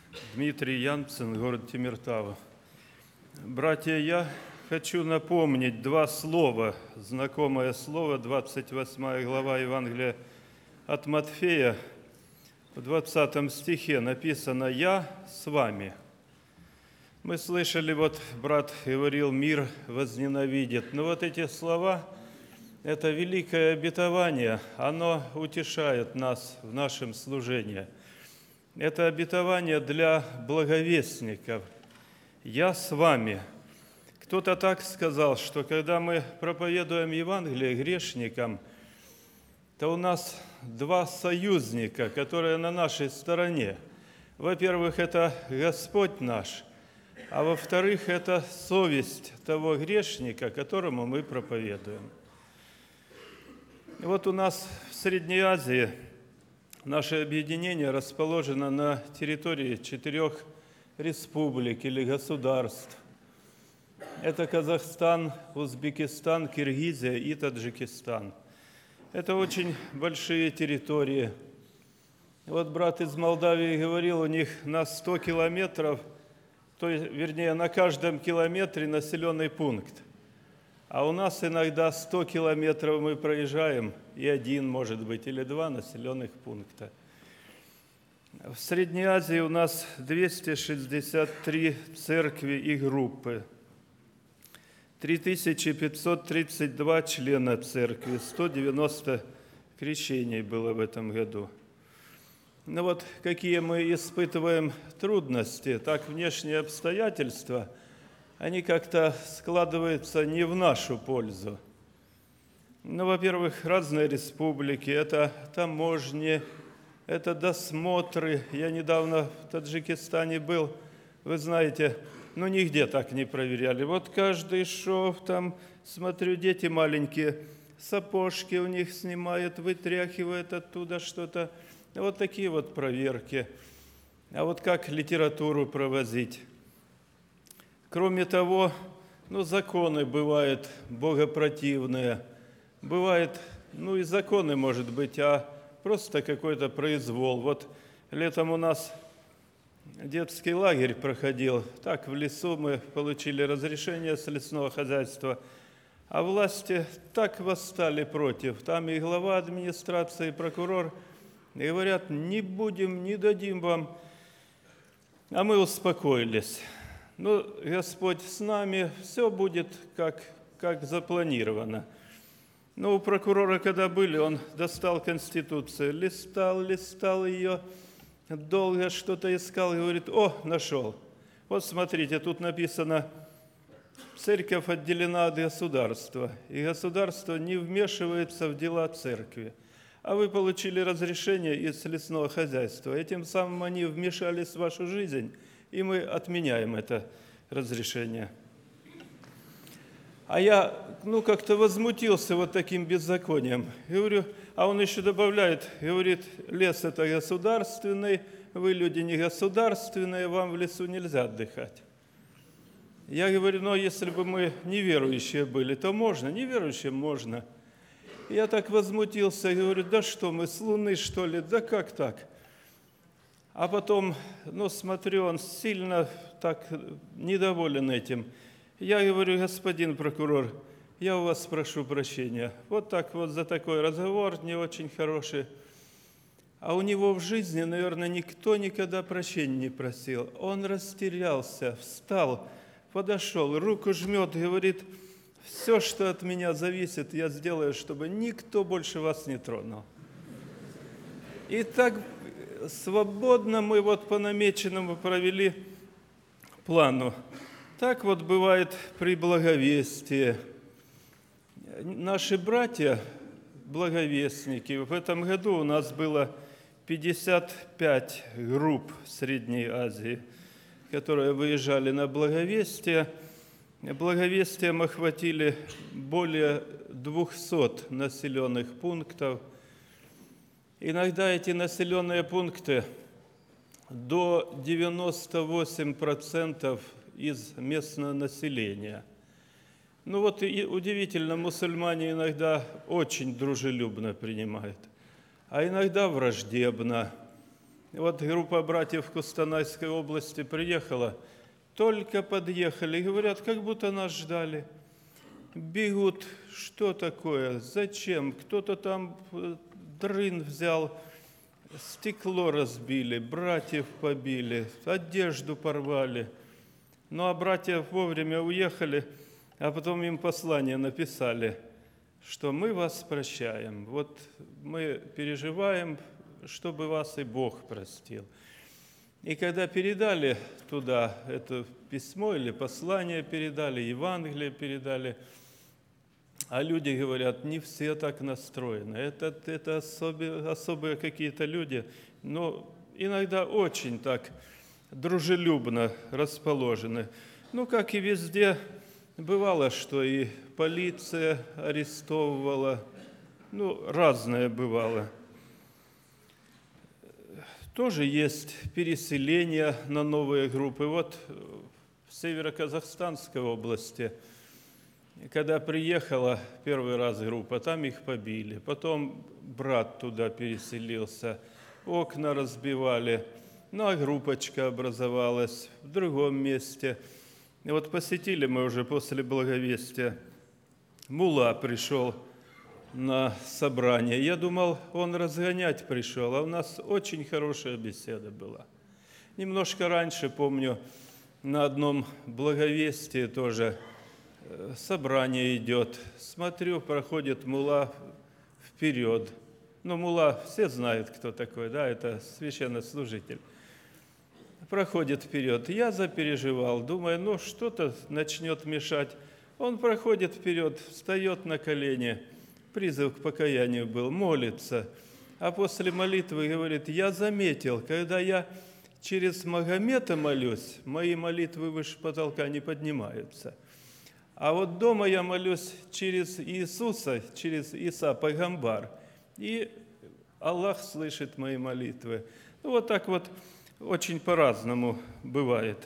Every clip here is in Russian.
Дмитрий Янцин, город Тимиртау. Братья, я хочу напомнить два слова, знакомое слово, 28 глава Евангелия от Матфея, в 20 стихе написано «Я с вами». Мы слышали, вот брат говорил, мир возненавидит. Но вот эти слова, это великое обетование, оно утешает нас в нашем служении. Это обетование для благовестников. «Я с вами». Кто-то так сказал, что когда мы проповедуем Евангелие грешникам, то у нас два союзника, которые на нашей стороне. Во-первых, это Господь наш, а во-вторых, это совесть того грешника, которому мы проповедуем. И вот у нас в Средней Азии наше объединение расположено на территории 4 республик или государств. Это Казахстан, Узбекистан, Киргизия и Таджикистан. Это очень большие территории. Вот брат из Молдавии говорил, у них на 100 километров, вернее, на каждом километре населенный пункт. А у нас иногда 100 километров мы проезжаем, и один, может быть, или 2 населенных пункта. В Средней Азии у нас 263 церкви и группы, 3532 члена церкви, 190 крещений было в этом году. Но вот какие мы испытываем трудности, так внешние обстоятельства, они как-то складываются не в нашу пользу. Ну, во-первых, разные республики, это таможни, это досмотры. Я недавно в Таджикистане был, вы знаете, нигде так не проверяли. Вот каждый шов, там, смотрю, дети маленькие, сапожки у них снимают, вытряхивают оттуда что-то. Вот такие вот проверки. А вот как литературу провозить? Кроме того, законы бывают богопротивные. Бывает, и законы, может быть, а просто какой-то произвол. Вот летом у нас детский лагерь проходил. Так, в лесу мы получили разрешение с лесного хозяйства. А власти так восстали против. Там и глава администрации, и прокурор. И говорят, не будем, не дадим вам. А мы успокоились. Господь с нами, все будет как запланировано. У прокурора, когда были, он достал Конституцию, листал ее, долго что-то искал и говорит, нашел. Вот смотрите, тут написано, церковь отделена от государства, и государство не вмешивается в дела церкви. А вы получили разрешение из лесного хозяйства. Этим самым они вмешались в вашу жизнь, и мы отменяем это разрешение. А я, как-то возмутился вот таким беззаконием. Говорю, а он еще добавляет, говорит, лес это государственный, вы люди не государственные, вам в лесу нельзя отдыхать. Я говорю, если бы мы неверующие были, то можно, неверующим можно. Я так возмутился, говорю, да что мы, с Луны, что ли, да как так? А потом, смотрю, он сильно так недоволен этим. Я говорю, господин прокурор, я у вас прошу прощения. Вот так вот за такой разговор не очень хороший. А у него в жизни, наверное, никто никогда прощения не просил. Он растерялся, встал, подошел, руку жмет, говорит, все, что от меня зависит, я сделаю, чтобы никто больше вас не тронул. И так свободно мы вот по намеченному провели плану. Так вот бывает при благовестии. Наши братья, благовестники, в этом году у нас было 55 групп в Средней Азии, которые выезжали на благовестие. Благовестием охватили более 200 населенных пунктов. Иногда эти населенные пункты до 98% из местного населения. И удивительно, мусульмане иногда очень дружелюбно принимают, а иногда враждебно. Вот группа братьев в Кустанайской области приехала, только подъехали, говорят, как будто нас ждали. Бегут, что такое, зачем? Кто-то там дрын взял, стекло разбили, братьев побили, одежду порвали. Ну а братья вовремя уехали, а потом им послание написали, что мы вас прощаем. Вот мы переживаем, чтобы вас и Бог простил. И когда передали туда это письмо или послание передали, Евангелие передали, а люди говорят, не все так настроены. Это особые какие-то люди, но иногда очень так дружелюбно расположены. Ну, как и везде, бывало, что и полиция арестовывала, ну, разное бывало. Тоже есть переселение на новые группы. Вот в Северо-Казахстанской области, когда приехала первый раз группа, там их побили. Потом брат туда переселился, окна разбивали, ну а группочка образовалась в другом месте. И вот посетили мы уже после Благовестия. Мулла пришел на собрание. Я думал, он разгонять пришел, а у нас очень хорошая беседа была. Немножко раньше, помню, на одном Благовестии тоже собрание идет. Смотрю, проходит мулла вперед. Ну, мулла, все знают, кто такой, да, это священнослужитель. Проходит вперед. Я запереживал, думаю, ну, что-то начнет мешать. Он проходит вперед, встает на колени, призыв к покаянию был, молится. А после молитвы говорит, я заметил, когда я через Магомета молюсь, мои молитвы выше потолка не поднимаются. А вот дома я молюсь через Иисуса, через Иса Пайгамбар, и Аллах слышит мои молитвы. Ну, вот так вот очень по-разному бывает.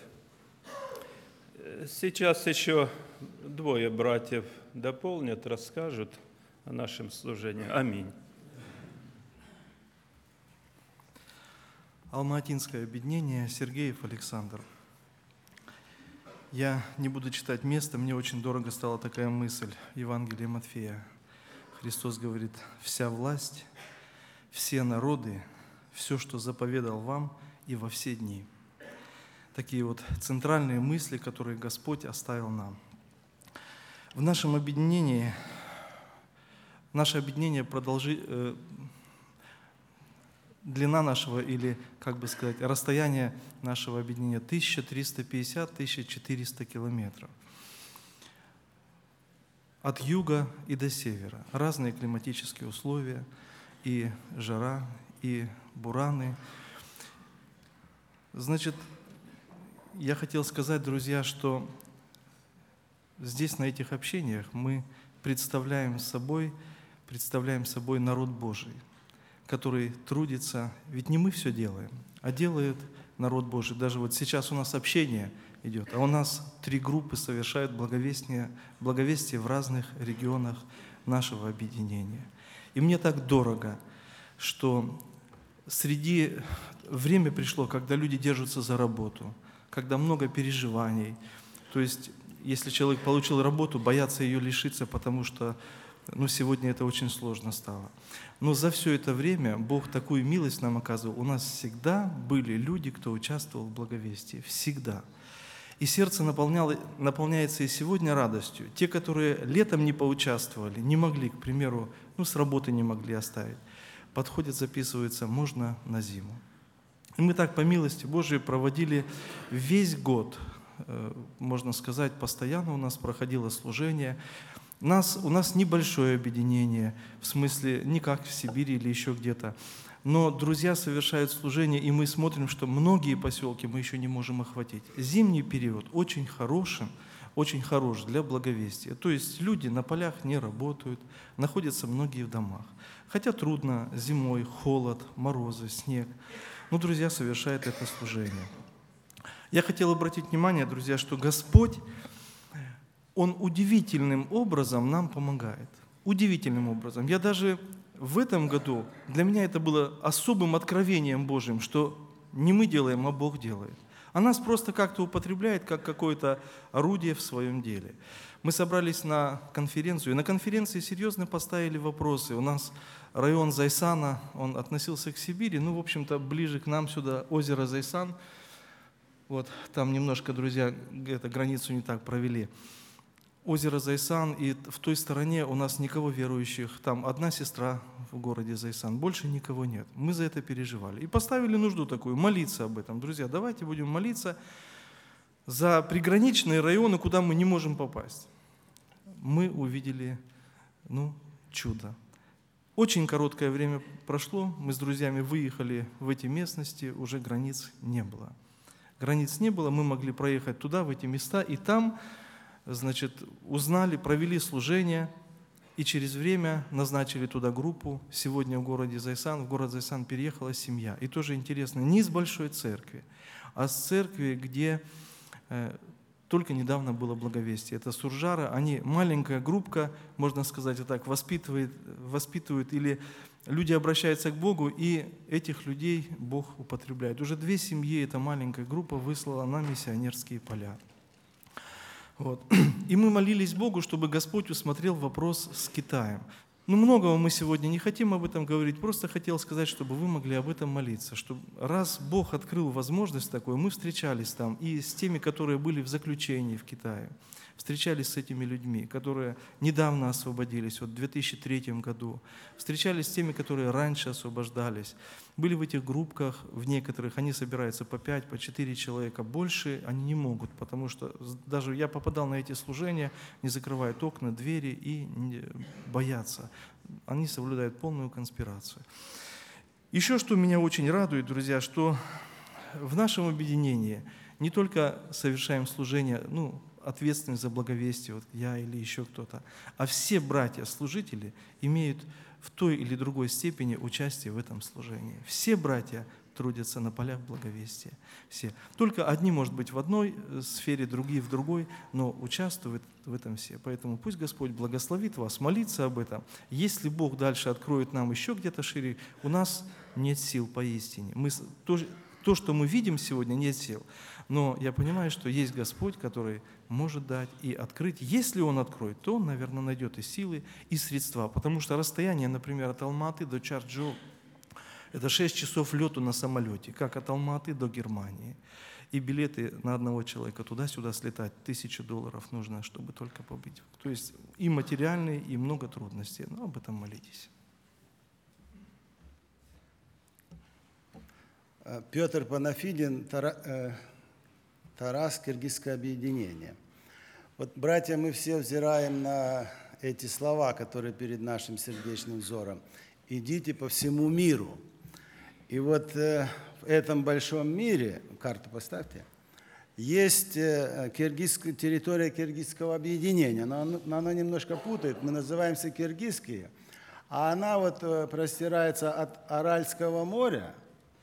Сейчас еще двое братьев дополнят, расскажут о нашем служении. Аминь. Алма-Атинское объединение, Сергеев Александр. Я не буду читать место, мне очень дорого стала такая мысль Евангелия Матфея. Христос говорит, вся власть, все народы, все, что заповедал вам и во все дни. Такие вот центральные мысли, которые Господь оставил нам. В нашем объединении, наше объединение длина нашего, или, как бы сказать, расстояние нашего объединения 1350-1400 километров. От юга и до севера. Разные климатические условия, и жара, и бураны. Значит, я хотел сказать, друзья, что здесь, на этих общениях, мы представляем собой народ Божий, который трудится, ведь не мы все делаем, а делает народ Божий. Даже вот сейчас у нас общение идет, а у нас 3 группы совершают благовестие в разных регионах нашего объединения. И мне так дорого, что время пришло, когда люди держатся за работу, когда много переживаний. То есть, если человек получил работу, боятся ее лишиться, потому что сегодня это очень сложно стало. Но за все это время Бог такую милость нам оказывал. У нас всегда были люди, кто участвовал в благовестии. Всегда. И сердце наполняется и сегодня радостью. Те, которые летом не поучаствовали, не могли, к примеру, с работы не могли оставить, подходят, записываются, можно на зиму. И мы так, по милости Божией, проводили весь год, можно сказать, постоянно у нас проходило служение. У нас небольшое объединение, в смысле, не как в Сибири или еще где-то. Но друзья совершают служение, и мы смотрим, что многие поселки мы еще не можем охватить. Зимний период очень хорош для благовестия. То есть люди на полях не работают, находятся многие в домах. Хотя трудно, зимой, холод, морозы, снег. Но друзья совершают это служение. Я хотел обратить внимание, друзья, что Господь, Он удивительным образом нам помогает. Удивительным образом. Я даже в этом году для меня это было особым откровением Божьим, что не мы делаем, а Бог делает. А нас просто как-то употребляет как какое-то орудие в своем деле. Мы собрались на конференцию, и на конференции серьезно поставили вопросы. У нас район Зайсана, он относился к Сибири, ну, в общем-то, ближе к нам сюда озеро Зайсан. Вот, там немножко, друзья, границу не так провели. Озеро Зайсан, и в той стороне у нас никого верующих, там одна сестра в городе Зайсан, больше никого нет. Мы за это переживали. И поставили нужду такую, молиться об этом. Друзья, давайте будем молиться за приграничные районы, куда мы не можем попасть. Мы увидели, чудо. Очень короткое время прошло, мы с друзьями выехали в эти местности, уже границ не было. Границ не было, мы могли проехать туда, в эти места, и там, узнали, провели служение, и через время назначили туда группу. Сегодня в город Зайсан переехала семья. И тоже интересно, не из большой церкви, а с церкви, где только недавно было благовестие. Это Суржара, они маленькая группка, можно сказать вот так, воспитывают, или люди обращаются к Богу, и этих людей Бог употребляет. Уже 2 семьи эта маленькая группа выслала на миссионерские поля. Вот. И мы молились Богу, чтобы Господь усмотрел вопрос с Китаем. Многого мы сегодня не хотим об этом говорить, просто хотел сказать, чтобы вы могли об этом молиться. Чтобы раз Бог открыл возможность такую, мы встречались там и с теми, которые были в заключении в Китае, встречались с этими людьми, которые недавно освободились, в 2003 году, встречались с теми, которые раньше освобождались. Были в этих группках, в некоторых, они собираются по 5, по 4 человека, больше они не могут, потому что даже я попадал на эти служения, не закрывают окна, двери и боятся. Они соблюдают полную конспирацию. Еще что меня очень радует, друзья, что в нашем объединении не только совершаем служение, ответственность за благовестие, вот я или еще кто-то, а все братья-служители имеют в той или другой степени участие в этом служении. Все братья трудятся на полях благовестия. Все. Только одни, может быть, в одной сфере, другие в другой, но участвуют в этом все. Поэтому пусть Господь благословит вас, молиться об этом. Если Бог дальше откроет нам еще где-то шире, у нас нет сил поистине. То, что мы видим сегодня, нет сил. Но я понимаю, что есть Господь, который может дать и открыть. Если Он откроет, то Он, наверное, найдет и силы, и средства. Потому что расстояние, например, от Алматы до Чарджоу – это 6 часов лету на самолете, как от Алматы до Германии. И билеты на одного человека туда-сюда слетать $1000 нужно, чтобы только побыть. То есть и материальные, и много трудностей. Но об этом молитесь. Петр Панафидин, Тарас, Киргизское объединение. Вот, братья, мы все взираем на эти слова, которые перед нашим сердечным взором. «Идите по всему миру». И вот в этом большом мире, карту поставьте, есть территория Киргизского объединения, но она немножко путает, мы называемся киргизские, а она вот простирается от Аральского моря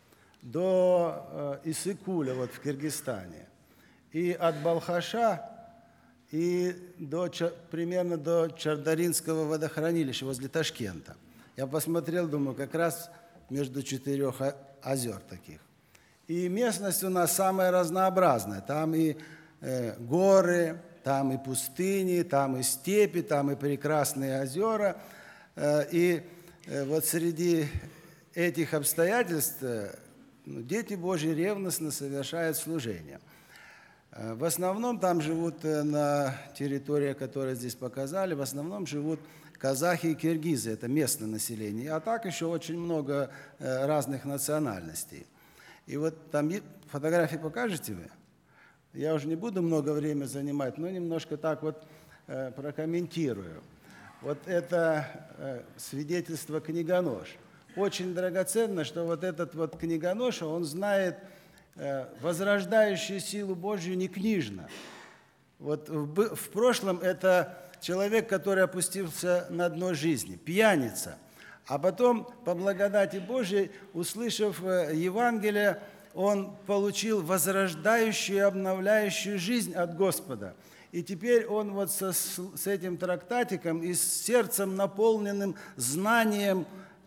до Иссык-Куля вот в Киргизстане, и от Балхаша и примерно до Чардаринского водохранилища возле Ташкента. Я посмотрел, думаю, как раз между 4 озер таких. И местность у нас самая разнообразная. Там и горы, там и пустыни, там и степи, там и прекрасные озера. И вот среди этих обстоятельств дети Божьи ревностно совершают служение. В основном там живут, на территории, которую здесь показали, в основном живут казахи и киргизы, это местное население. А так еще очень много разных национальностей. И вот там фотографии покажете вы? Я уже не буду много времени занимать, но немножко так вот прокомментирую. Вот это свидетельство книгонож. Очень драгоценно, что вот этот вот книгоноша, он знает возрождающую силу Божью не книжно. Вот в прошлом это человек, который опустился на дно жизни, пьяница. А потом, по благодати Божьей, услышав Евангелие, он получил возрождающую, обновляющую жизнь от Господа. И теперь он вот с этим трактатиком и с сердцем, наполненным знанием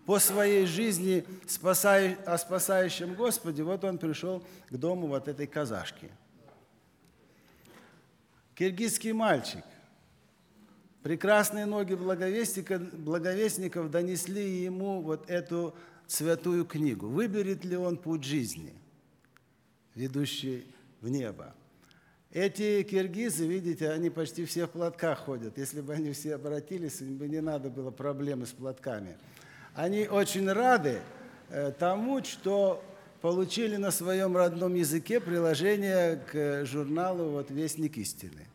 по своей жизни о спасающем Господе, вот он пришел к дому вот этой казашки. Киргизский мальчик. Прекрасные ноги благовестников донесли ему вот эту святую книгу. Выберет ли он путь жизни, ведущий в небо? Эти киргизы, видите, они почти все в платках ходят. Если бы они все обратились, им бы не надо было проблемы с платками. Они очень рады тому, что получили на своем родном языке приложение к журналу вот «Вестник истины».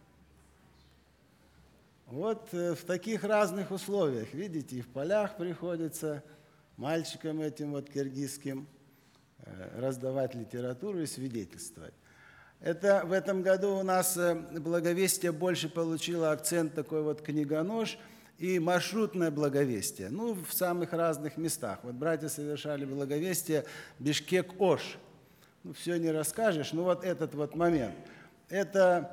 Вот в таких разных условиях, видите, и в полях приходится мальчикам этим вот киргизским раздавать литературу и свидетельствовать. Это в этом году у нас благовестие больше получило акцент такой вот книгонож и маршрутное благовестие. Ну, в самых разных местах. Вот братья совершали благовестие Бишкек-Ош. Ну, все не расскажешь, но вот этот вот момент. Это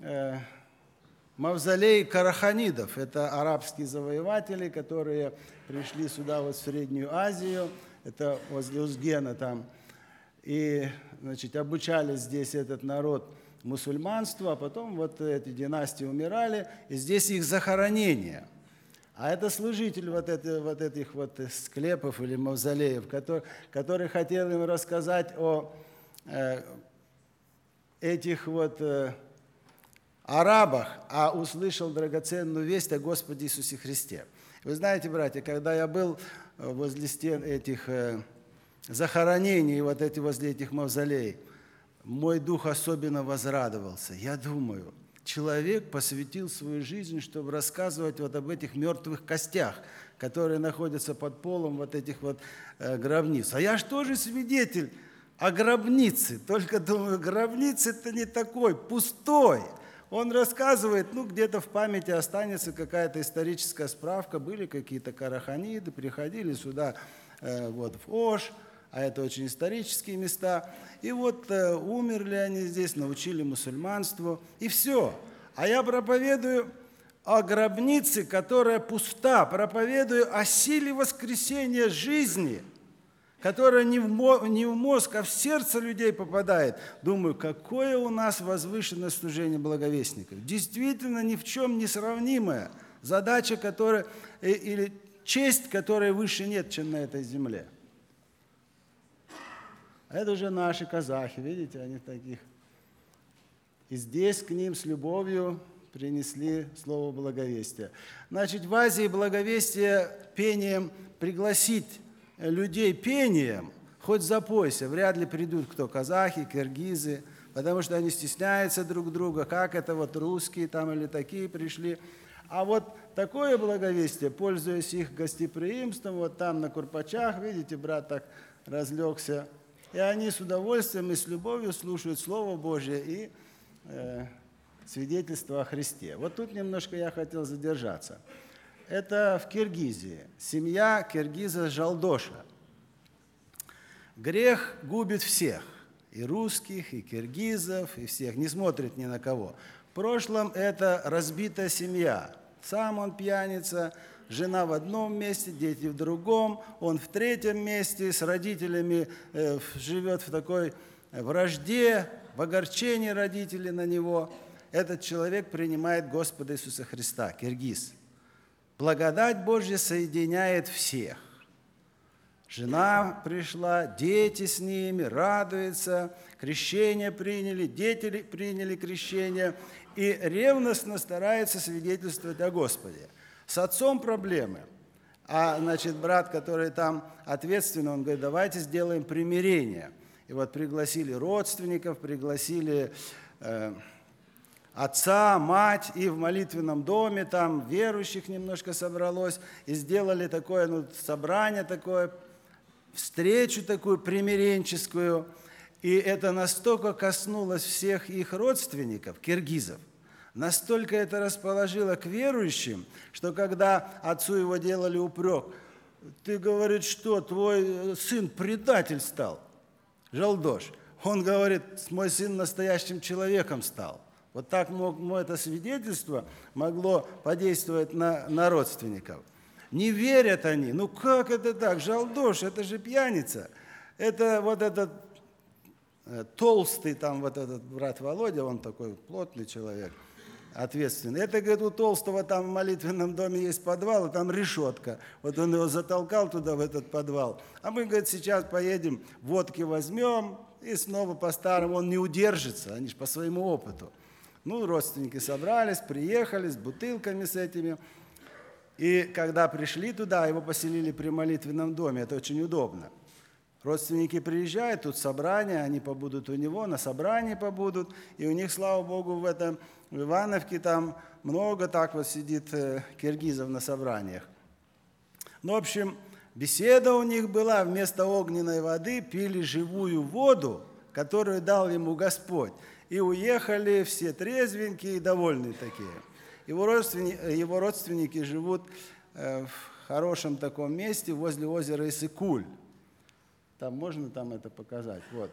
мавзолей караханидов. Это арабские завоеватели, которые пришли сюда вот в Среднюю Азию. Это возле Узгена там. И, значит, обучали здесь этот народ мусульманству, а потом вот эти династии умирали, и здесь их захоронение. А это служитель вот этих вот склепов или мавзолеев, который хотел им рассказать о этих вот арабах, а услышал драгоценную весть о Господе Иисусе Христе. Вы знаете, братья, когда я был возле стен этих захоронений, вот эти возле этих мавзолеев, мой дух особенно возрадовался. Я думаю, человек посвятил свою жизнь, чтобы рассказывать вот об этих мертвых костях, которые находятся под полом вот этих вот гробниц. А я же тоже свидетель о гробнице, только думаю, гробница-то не такой, пустой. Он рассказывает, ну, где-то в памяти останется какая-то историческая справка, были какие-то караханиды, приходили сюда вот в Ош, а это очень исторические места. И вот умерли они здесь, научили мусульманству, и все. А я проповедую о гробнице, которая пуста, проповедую о силе воскресения жизни, которая не в мозг, а в сердце людей попадает. Думаю, какое у нас возвышенное служение благовестников. Действительно, ни в чем не сравнимая задача, которая, или честь, которой выше нет, чем на этой земле. Это уже наши казахи, видите, они таких. И здесь к ним с любовью принесли слово благовестия. Значит, в Азии благовестие пением пригласить людей пением, хоть запойся, вряд ли придут кто казахи, киргизы, потому что они стесняются друг друга, как это вот русские там или такие пришли. А вот такое благовестие, пользуясь их гостеприимством, вот там на Курпачах, видите, брат так разлегся, и они с удовольствием и с любовью слушают Слово Божье и свидетельство о Христе. Вот тут немножко я хотел задержаться. Это в Киргизии. Семья киргиза Жалдоша. Грех губит всех. И русских, и киргизов, и всех. Не смотрит ни на кого. В прошлом это разбитая семья. Сам он пьяница, жена в одном месте, дети в другом, он в третьем месте, с родителями живет в такой вражде, в огорчении родителей на него. Этот человек принимает Господа Иисуса Христа, киргиз. Благодать Божья соединяет всех. Жена пришла, дети с ними, радуются, крещение приняли, дети приняли крещение и ревностно стараются свидетельствовать о Господе. С отцом проблемы. А, значит, брат, который там ответственный, он говорит, давайте сделаем примирение. И вот пригласили родственников, пригласили отца, мать, и в молитвенном доме там верующих немножко собралось, и сделали такое собрание, такое, встречу такую примиренческую. И это настолько коснулось всех их родственников, киргизов, настолько это расположило к верующим, что когда отцу его делали упрек, ты, говорит, что твой сын предатель стал, Жалдош. Он говорит, мой сын настоящим человеком стал. Вот так это свидетельство могло подействовать на родственников. Не верят они. Ну как это так? Жалдош, это же пьяница. Это вот этот толстый, там вот этот брат Володя, он такой плотный человек, ответственный. Это, говорит, у Толстого там в молитвенном доме есть подвал, и там решетка. Вот он его затолкал туда, в этот подвал. А мы, говорит, сейчас поедем, водки возьмем, и снова по-старому он не удержится, они же по своему опыту. Ну, родственники собрались, приехали с бутылками с этими. И когда пришли туда, его поселили при молитвенном доме, это очень удобно. Родственники приезжают, тут собрание, они побудут у него, на собрании побудут, и у них, слава Богу, в Ивановке там много так вот сидит киргизов на собраниях. Ну, в общем, беседа у них была, вместо огненной воды пили живую воду, которую дал ему Господь. И уехали все трезвенькие и довольные такие. Его родственники живут в хорошем таком месте возле озера Иссык-Куль. Там можно там это показать? Вот.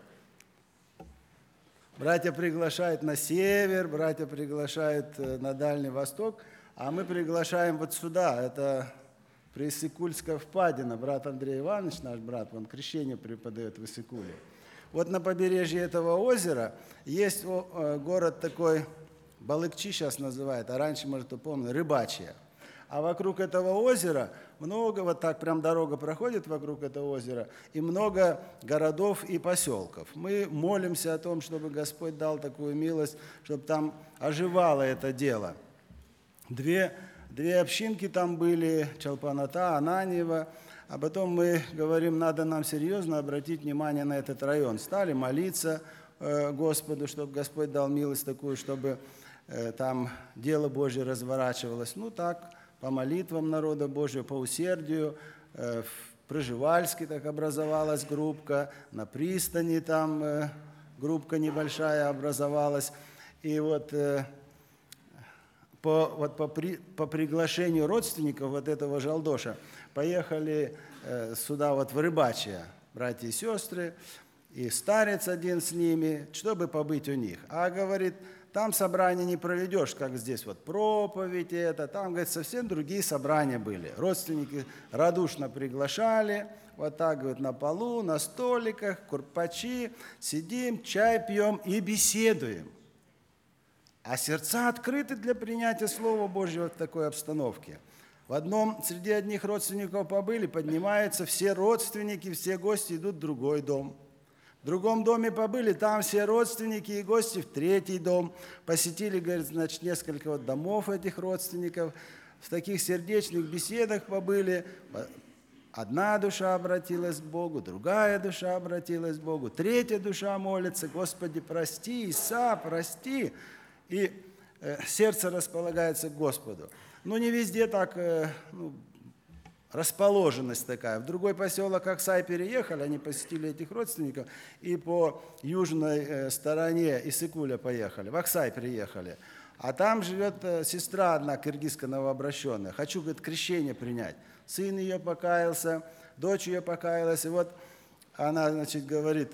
Братья приглашают на север, братья приглашают на Дальний Восток, а мы приглашаем вот сюда. Это Иссык-Кульская впадина. Брат Андрей Иванович, наш брат, он крещение преподает в Иссык-Куле. Вот на побережье этого озера есть город такой, Балыкчи сейчас называют, а раньше, может, помню, Рыбачья. А вокруг этого озера много, вот так прям дорога проходит вокруг этого озера, и много городов и поселков. Мы молимся о том, чтобы Господь дал такую милость, чтобы там оживало это дело. Две общинки там были, Чалпаната, Ананьево. А потом мы говорим, надо нам серьезно обратить внимание на этот район. Стали молиться Господу, чтобы Господь дал милость такую, чтобы там дело Божье разворачивалось. Ну так, по молитвам народа Божьего, по усердию. В Пржевальске так образовалась группка, на пристани там группка небольшая образовалась. И вот по приглашению родственников вот этого жалдоша поехали сюда вот в Рыбачье, братья и сестры, и старец один с ними, чтобы побыть у них. А, говорит, там собрания не проведешь, как здесь вот проповедь это, там, говорит, совсем другие собрания были. Родственники радушно приглашали, вот так, говорит, на полу, на столиках, курпачи, сидим, чай пьем и беседуем. А сердца открыты для принятия Слова Божьего в такой обстановке. Среди одних родственников побыли, поднимаются все родственники, все гости идут в другой дом. В другом доме побыли, там все родственники и гости в третий дом. Посетили, говорит, значит, несколько вот домов этих родственников. В таких сердечных беседах побыли. Одна душа обратилась к Богу, другая душа обратилась к Богу, третья душа молится: Господи, прости, Иса, прости. И сердце располагается к Господу. Но не везде так расположенность такая. В другой поселок Аксай переехали, они посетили этих родственников, и по южной стороне Иссык-Куля поехали, в Аксай приехали. А там живет сестра одна, киргизская новообращенная. Хочу, говорит, крещение принять. Сын ее покаялся, дочь ее покаялась. И вот она, значит, говорит,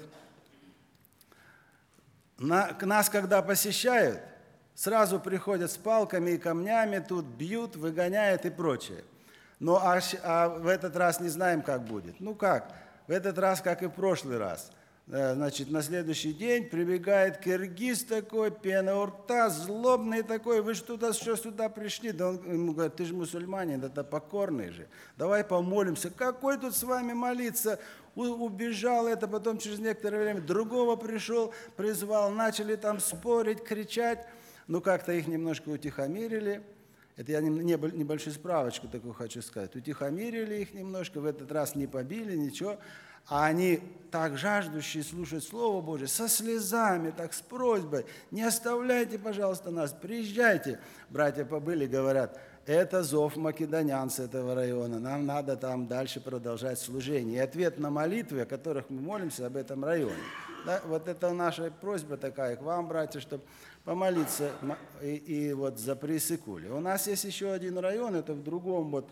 нас когда посещают, сразу приходят с палками и камнями, тут бьют, выгоняют и прочее. Но в этот раз не знаем, как будет. Ну как? В этот раз, как и в прошлый раз. Значит, на следующий день прибегает киргиз такой, пена у рта, злобный такой: вы что сюда пришли? Да он ему говорит: ты же мусульманин, это покорный же. Давай помолимся. Какой тут с вами молиться? Убежал это, потом через некоторое время другого пришел, призвал, начали там спорить, кричать. Ну, как-то их немножко утихомирили. Это я небольшую справочку такую хочу сказать. Утихомирили их немножко, в этот раз не побили, ничего. А они так жаждущие слушать Слово Божие, со слезами, так с просьбой: не оставляйте, пожалуйста, нас, приезжайте. Братья побыли, говорят: это зов македонян с этого района, нам надо там дальше продолжать служение. И ответ на молитвы, о которых мы молимся, об этом районе. Да, вот это наша просьба такая к вам, братья, чтобы помолиться и вот за Иссык-Куль. У нас есть еще один район, это в другом вот,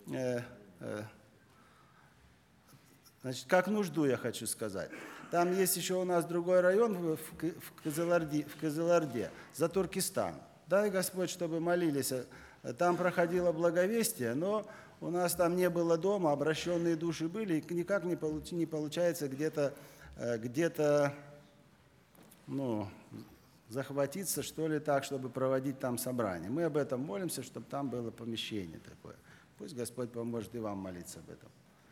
значит, как нужду я хочу сказать. Там есть еще у нас другой район в Кызылорде, за Туркестан. Дай Господь, чтобы молились. Там проходило благовестие, но у нас там не было дома, обращенные души были, и никак не получается где-то ну, захватиться, что ли, так, чтобы проводить там собрание. Мы об этом молимся, чтобы там было помещение такое. Пусть Господь поможет и вам молиться об этом.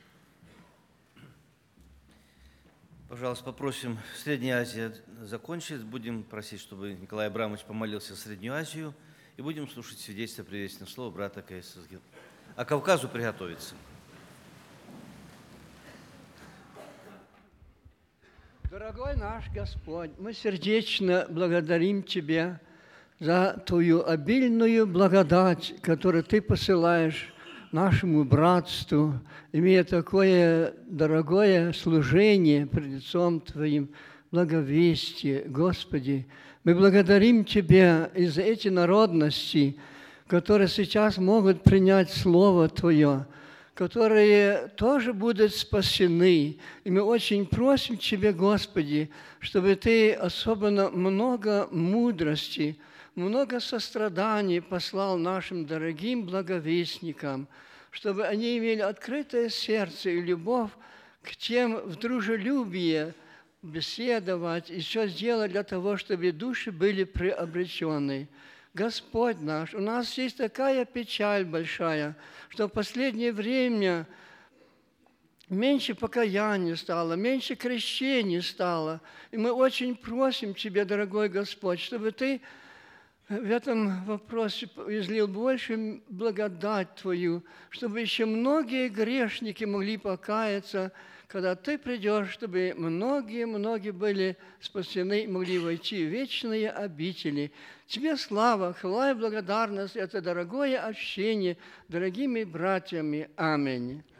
Пожалуйста, попросим Среднюю Азию закончить. Будем просить, чтобы Николай Абрамович помолился в Среднюю Азию. И будем слушать свидетельство приветственного слова брата КСС. А Кавказу приготовиться. Дорогой наш Господь, мы сердечно благодарим Тебя за Твою обильную благодать, которую Ты посылаешь нашему братству, имея такое дорогое служение пред лицом Твоим, благовестие, Господи. Мы благодарим Тебя и за эти народности, которые сейчас могут принять Слово Твое, которые тоже будут спасены. И мы очень просим Тебя, Господи, чтобы Ты особенно много мудрости, много состраданий послал нашим дорогим благовестникам, чтобы они имели открытое сердце и любовь к тем в дружелюбие беседовать и все сделать для того, чтобы души были приобретены. Господь наш, у нас есть такая печаль большая, что в последнее время меньше покаяния стало, меньше крещений стало. И мы очень просим Тебя, дорогой Господь, чтобы Ты в этом вопросе излил больше благодать Твою, чтобы еще многие грешники могли покаяться, когда Ты придешь, чтобы многие были спасены и могли войти в вечные обители. Тебе слава, хвала и благодарность, это дорогое общение, дорогими братьями. Аминь.